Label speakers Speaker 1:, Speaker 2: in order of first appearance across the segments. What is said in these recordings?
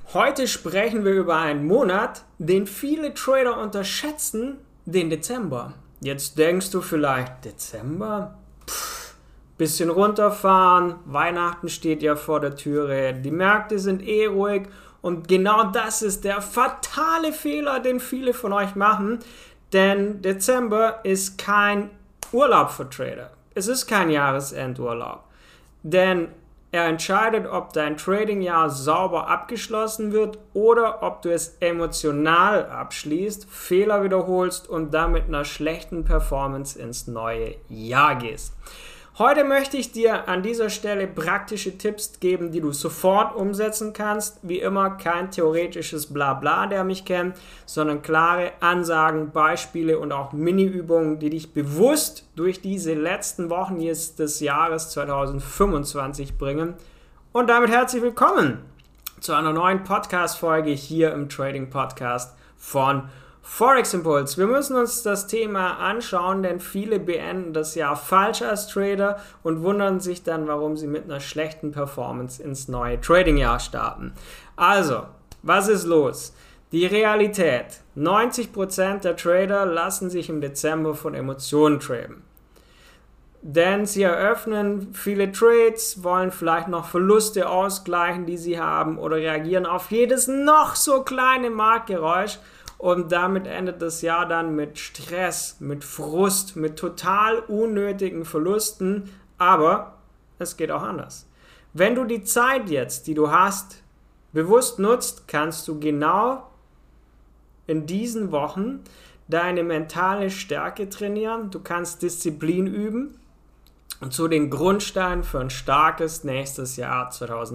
Speaker 1: Heute sprechen wir über einen Monat, den viele Trader unterschätzen, den Dezember. Jetzt denkst du vielleicht, Dezember? Bisschen runterfahren, Weihnachten steht ja vor der Türe, die Märkte sind ruhig und genau das ist der fatale Fehler, den viele von euch machen, denn Dezember ist kein Urlaub für Trader. Es ist kein Jahresendurlaub, denn er entscheidet, ob dein Tradingjahr sauber abgeschlossen wird oder ob du es emotional abschließt, Fehler wiederholst und damit einer schlechten Performance ins neue Jahr gehst. Heute möchte ich dir an dieser Stelle praktische Tipps geben, die du sofort umsetzen kannst. Wie immer kein theoretisches Blabla, der mich kennt, sondern klare Ansagen, Beispiele und auch Mini-Übungen, die dich bewusst durch diese letzten Wochen des Jahres 2025 bringen. Und damit herzlich willkommen zu einer neuen Podcast-Folge hier im Trading Podcast von Forex Impulse. Wir müssen uns das Thema anschauen, denn viele beenden das Jahr falsch als Trader und wundern sich dann, warum sie mit einer schlechten Performance ins neue Tradingjahr starten. Also, was ist los? Die Realität. 90% der Trader lassen sich im Dezember von Emotionen traden. Denn sie eröffnen viele Trades, wollen vielleicht noch Verluste ausgleichen, die sie haben, oder reagieren auf jedes noch so kleine Marktgeräusch. Und damit endet das Jahr dann mit Stress, mit Frust, mit total unnötigen Verlusten. Aber es geht auch anders. Wenn du die Zeit jetzt, die du hast, bewusst nutzt, kannst du genau in diesen Wochen deine mentale Stärke trainieren. Du kannst Disziplin üben und so den Grundstein für ein starkes nächstes Jahr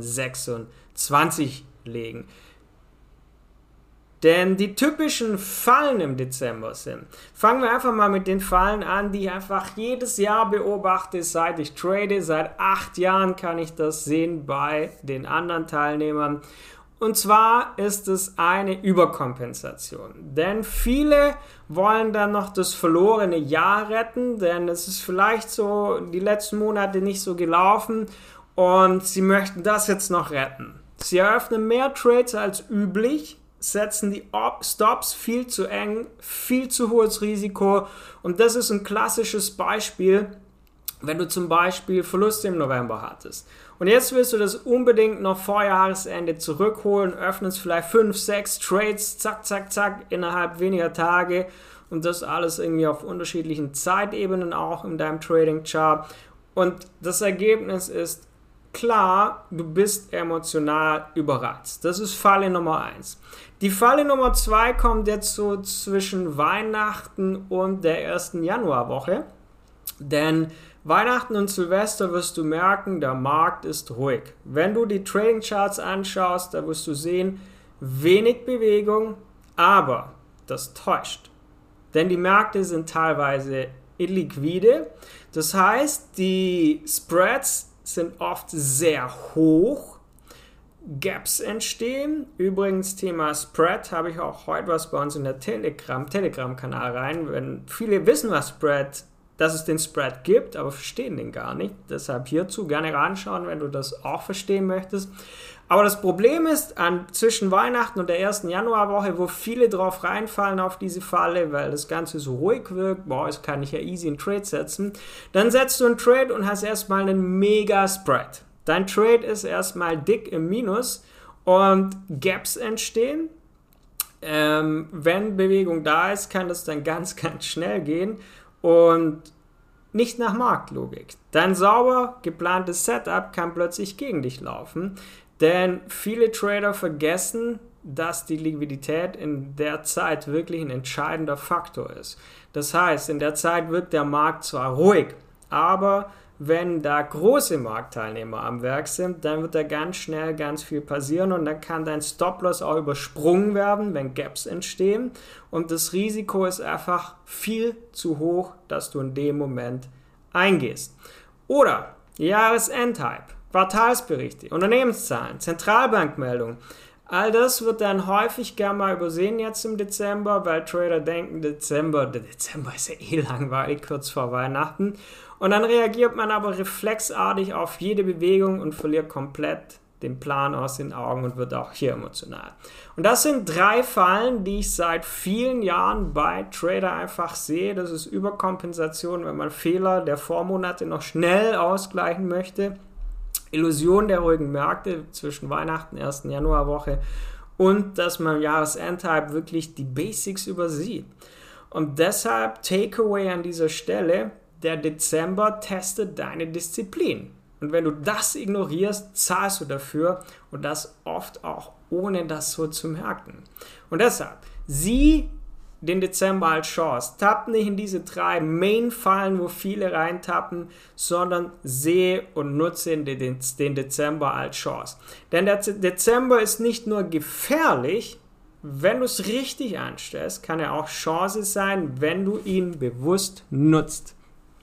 Speaker 1: 2026 legen. Denn die typischen Fallen im Dezember sind, fangen wir einfach mal mit den Fallen an, die ich einfach jedes Jahr beobachte, seit ich trade. Seit 8 Jahren kann ich das sehen bei den anderen Teilnehmern. Und zwar ist es eine Überkompensation. Denn viele wollen dann noch das verlorene Jahr retten, denn es ist vielleicht so die letzten Monate nicht so gelaufen und sie möchten das jetzt noch retten. Sie eröffnen mehr Trades als üblich, setzen die Stops viel zu eng, viel zu hohes Risiko und das ist ein klassisches Beispiel, wenn du zum Beispiel Verluste im November hattest und jetzt willst du das unbedingt noch vor Jahresende zurückholen, öffnest vielleicht 5, 6 Trades, zack, zack, zack, innerhalb weniger Tage und das alles irgendwie auf unterschiedlichen Zeitebenen auch in deinem Trading Chart und das Ergebnis ist klar, du bist emotional überreizt. Das ist Falle Nummer 1. Die Falle Nummer 2 kommt jetzt so zwischen Weihnachten und der ersten Januarwoche. Denn Weihnachten und Silvester wirst du merken, der Markt ist ruhig. Wenn du die Trading Charts anschaust, da wirst du sehen, wenig Bewegung, aber das täuscht. Denn die Märkte sind teilweise illiquide. Das heißt, die Spreads sind oft sehr hoch, Gaps entstehen. Übrigens Thema Spread habe ich auch heute was bei uns in der Telegram-Kanal rein. Wenn viele wissen, dass es den Spread gibt, aber verstehen den gar nicht. Deshalb hierzu gerne reinschauen, wenn du das auch verstehen möchtest. Aber das Problem ist, zwischen Weihnachten und der ersten Januarwoche, wo viele drauf reinfallen auf diese Falle, weil das Ganze so ruhig wirkt, jetzt kann ich ja easy einen Trade setzen, dann setzt du einen Trade und hast erstmal einen mega Spread. Dein Trade ist erstmal dick im Minus und Gaps entstehen. Wenn Bewegung da ist, kann das dann ganz, ganz schnell gehen und nicht nach Marktlogik. Dein sauber geplantes Setup kann plötzlich gegen dich laufen. Denn viele Trader vergessen, dass die Liquidität in der Zeit wirklich ein entscheidender Faktor ist. Das heißt, in der Zeit wirkt der Markt zwar ruhig, aber wenn da große Marktteilnehmer am Werk sind, dann wird da ganz schnell ganz viel passieren und dann kann dein Stop-Loss auch übersprungen werden, wenn Gaps entstehen und das Risiko ist einfach viel zu hoch, dass du in dem Moment eingehst. Oder Jahresendhype. Quartalsberichte, Unternehmenszahlen, Zentralbankmeldungen. All das wird dann häufig gerne mal übersehen jetzt im Dezember, weil Trader denken, der Dezember ist ja langweilig, kurz vor Weihnachten. Und dann reagiert man aber reflexartig auf jede Bewegung und verliert komplett den Plan aus den Augen und wird auch hier emotional. Und das sind 3 Fallen, die ich seit vielen Jahren bei Trader einfach sehe. Das ist Überkompensation, wenn man Fehler der Vormonate noch schnell ausgleichen möchte. Illusion der ruhigen Märkte zwischen Weihnachten, 1. Januarwoche und dass man im Jahresendhype wirklich die Basics übersieht. Und deshalb Takeaway an dieser Stelle, der Dezember testet deine Disziplin. Und wenn du das ignorierst, zahlst du dafür und das oft auch ohne das so zu merken. Und deshalb, sieh den Dezember als Chance. Tapp nicht in diese 3 Main-Fallen, wo viele reintappen, sondern sehe und nutze den Dezember als Chance. Denn der Dezember ist nicht nur gefährlich, wenn du es richtig anstellst, kann er auch Chance sein, wenn du ihn bewusst nutzt.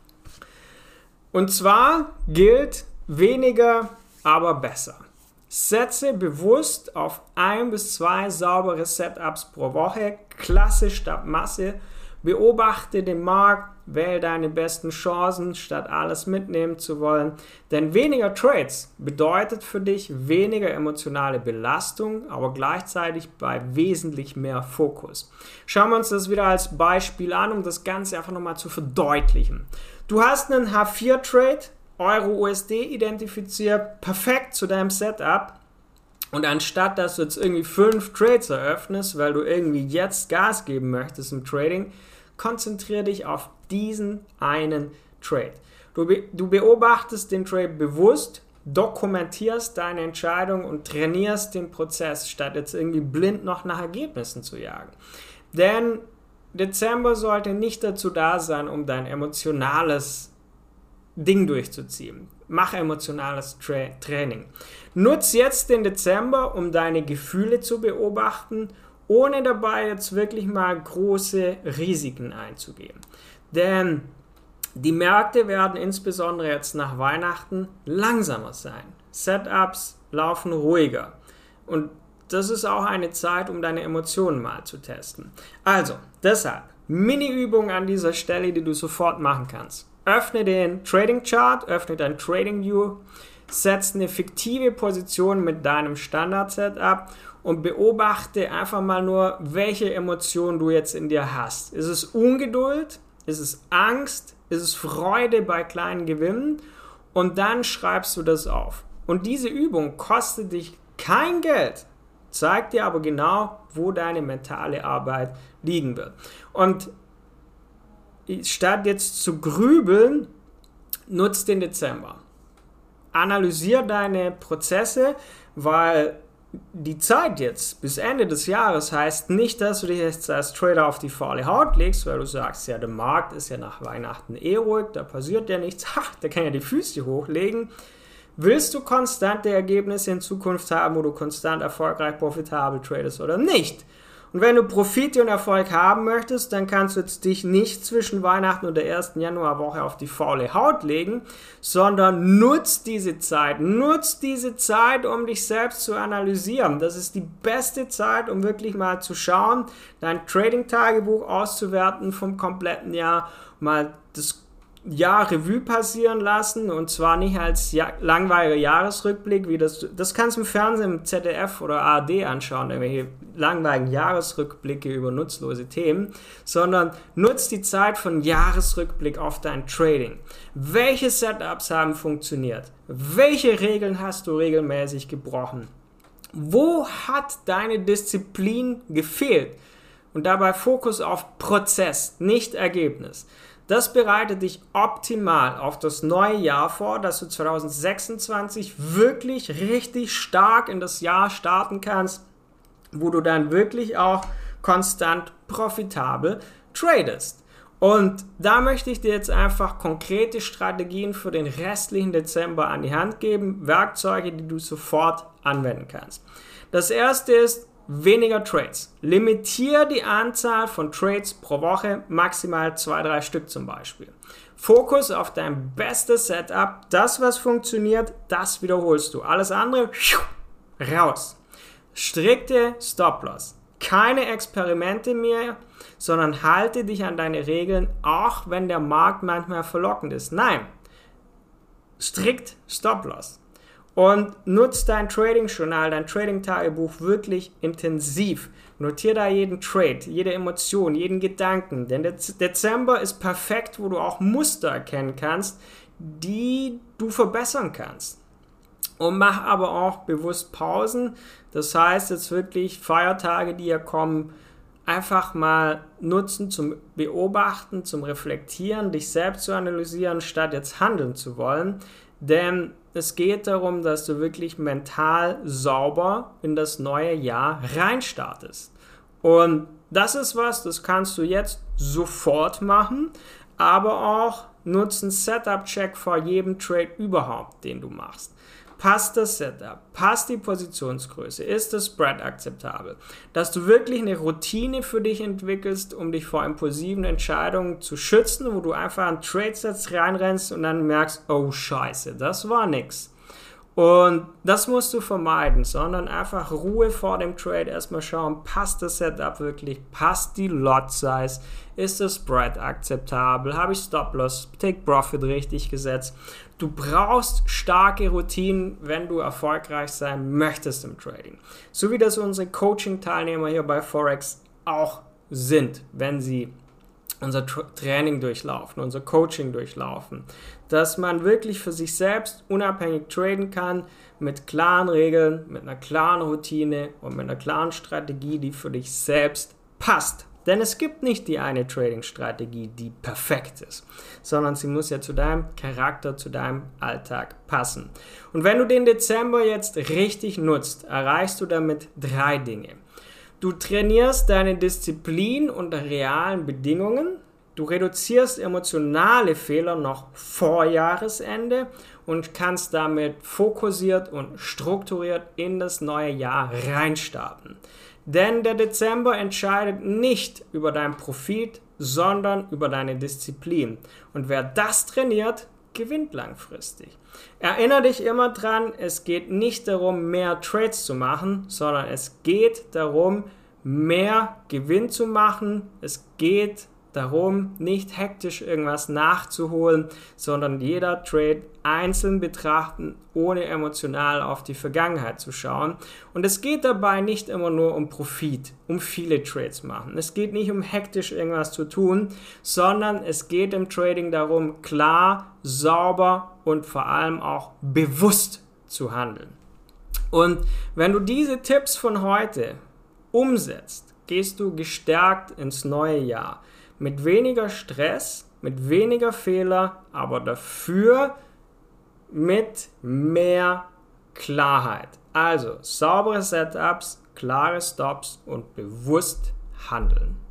Speaker 1: Und zwar gilt weniger, aber besser. Setze bewusst auf 1 bis 2 saubere Setups pro Woche, Klasse statt Masse. Beobachte den Markt, wähle deine besten Chancen, statt alles mitnehmen zu wollen. Denn weniger Trades bedeutet für dich weniger emotionale Belastung, aber gleichzeitig bei wesentlich mehr Fokus. Schauen wir uns das wieder als Beispiel an, um das Ganze einfach nochmal zu verdeutlichen. Du hast einen H4-Trade, Euro-USD identifiziert, perfekt zu deinem Setup. Und anstatt, dass du jetzt irgendwie 5 Trades eröffnest, weil du irgendwie jetzt Gas geben möchtest im Trading, konzentriere dich auf diesen einen Trade. Du beobachtest den Trade bewusst, dokumentierst deine Entscheidung und trainierst den Prozess, statt jetzt irgendwie blind noch nach Ergebnissen zu jagen. Denn Dezember sollte nicht dazu da sein, um dein emotionales Ding durchzuziehen. Mach emotionales Training. Nutz jetzt den Dezember, um deine Gefühle zu beobachten, ohne dabei jetzt wirklich mal große Risiken einzugehen. Denn die Märkte werden insbesondere jetzt nach Weihnachten langsamer sein. Setups laufen ruhiger. Und das ist auch eine Zeit, um deine Emotionen mal zu testen. Also, deshalb, Mini-Übung an dieser Stelle, die du sofort machen kannst. Öffne den Trading Chart, öffne dein Trading View, setz eine fiktive Position mit deinem Standard-Setup und beobachte einfach mal nur, welche Emotionen du jetzt in dir hast. Ist es Ungeduld? Ist es Angst? Ist es Freude bei kleinen Gewinnen? Und dann schreibst du das auf. Und diese Übung kostet dich kein Geld, zeigt dir aber genau, wo deine mentale Arbeit liegen wird. Und statt jetzt zu grübeln, nutz den Dezember. Analysier deine Prozesse, weil die Zeit jetzt bis Ende des Jahres heißt nicht, dass du dich jetzt als Trader auf die faule Haut legst, weil du sagst, ja, der Markt ist ja nach Weihnachten ruhig, da passiert ja nichts, der kann ja die Füße hochlegen. Willst du konstante Ergebnisse in Zukunft haben, wo du konstant erfolgreich profitabel tradest oder nicht? Und wenn du Profite und Erfolg haben möchtest, dann kannst du jetzt dich nicht zwischen Weihnachten und der 1. Januarwoche auf die faule Haut legen, sondern nutz diese Zeit, um dich selbst zu analysieren. Das ist die beste Zeit, um wirklich mal zu schauen, dein Trading-Tagebuch auszuwerten vom kompletten Jahr, mal das Jahr Revue passieren lassen und zwar nicht als langweiliger Jahresrückblick, wie das kannst du im Fernsehen, im ZDF oder ARD anschauen, irgendwelche langweiligen Jahresrückblicke über nutzlose Themen, sondern nutz die Zeit von Jahresrückblick auf dein Trading. Welche Setups haben funktioniert? Welche Regeln hast du regelmäßig gebrochen? Wo hat deine Disziplin gefehlt? Und dabei Fokus auf Prozess, nicht Ergebnis. Das bereitet dich optimal auf das neue Jahr vor, dass du 2026 wirklich richtig stark in das Jahr starten kannst, wo du dann wirklich auch konstant profitabel tradest. Und da möchte ich dir jetzt einfach konkrete Strategien für den restlichen Dezember an die Hand geben, Werkzeuge, die du sofort anwenden kannst. Das erste ist, weniger Trades. Limitiere die Anzahl von Trades pro Woche, maximal 2-3 Stück zum Beispiel. Fokus auf dein bestes Setup. Das, was funktioniert, das wiederholst du. Alles andere, raus. Strikte Stop-Loss. Keine Experimente mehr, sondern halte dich an deine Regeln, auch wenn der Markt manchmal verlockend ist. Nein, strikt Stop-Loss. Und nutz dein Trading-Journal, dein Trading-Tagebuch wirklich intensiv. Notier da jeden Trade, jede Emotion, jeden Gedanken. Denn der Dezember ist perfekt, wo du auch Muster erkennen kannst, die du verbessern kannst. Und mach aber auch bewusst Pausen. Das heißt jetzt wirklich Feiertage, die ja kommen, einfach mal nutzen zum Beobachten, zum Reflektieren, dich selbst zu analysieren, statt jetzt handeln zu wollen. Denn es geht darum, dass du wirklich mental sauber in das neue Jahr reinstartest. Und das ist was, das kannst du jetzt sofort machen, aber auch nutzen Setup-Check vor jedem Trade überhaupt, den du machst. Passt das Setup? Passt die Positionsgröße? Ist das Spread akzeptabel? Dass du wirklich eine Routine für dich entwickelst, um dich vor impulsiven Entscheidungen zu schützen, wo du einfach an Trade-Sets reinrennst und dann merkst, oh Scheiße, das war nix. Und das musst du vermeiden, sondern einfach Ruhe vor dem Trade, erstmal schauen, passt das Setup wirklich, passt die Lot Size, ist das Spread akzeptabel, habe ich Stop-Loss, Take-Profit richtig gesetzt. Du brauchst starke Routinen, wenn du erfolgreich sein möchtest im Trading. So wie das unsere Coaching-Teilnehmer hier bei Forex auch sind, wenn sie unser Training durchlaufen, unser Coaching durchlaufen, dass man wirklich für sich selbst unabhängig traden kann, mit klaren Regeln, mit einer klaren Routine und mit einer klaren Strategie, die für dich selbst passt. Denn es gibt nicht die eine Trading-Strategie, die perfekt ist, sondern sie muss ja zu deinem Charakter, zu deinem Alltag passen. Und wenn du den Dezember jetzt richtig nutzt, erreichst du damit 3 Dinge. Du trainierst deine Disziplin unter realen Bedingungen, du reduzierst emotionale Fehler noch vor Jahresende und kannst damit fokussiert und strukturiert in das neue Jahr reinstarten. Denn der Dezember entscheidet nicht über deinen Profit, sondern über deine Disziplin. Und wer das trainiert, gewinnt langfristig. Erinnere dich immer dran, es geht nicht darum, mehr Trades zu machen, sondern es geht darum, mehr Gewinn zu machen. Es geht darum, nicht hektisch irgendwas nachzuholen, sondern jeder Trade einzeln betrachten, ohne emotional auf die Vergangenheit zu schauen. Und es geht dabei nicht immer nur um Profit, um viele Trades machen. Es geht nicht um hektisch irgendwas zu tun, sondern es geht im Trading darum, klar, sauber und vor allem auch bewusst zu handeln. Und wenn du diese Tipps von heute umsetzt, gehst du gestärkt ins neue Jahr. Mit weniger Stress, mit weniger Fehler, aber dafür mit mehr Klarheit. Also saubere Setups, klare Stops und bewusst handeln.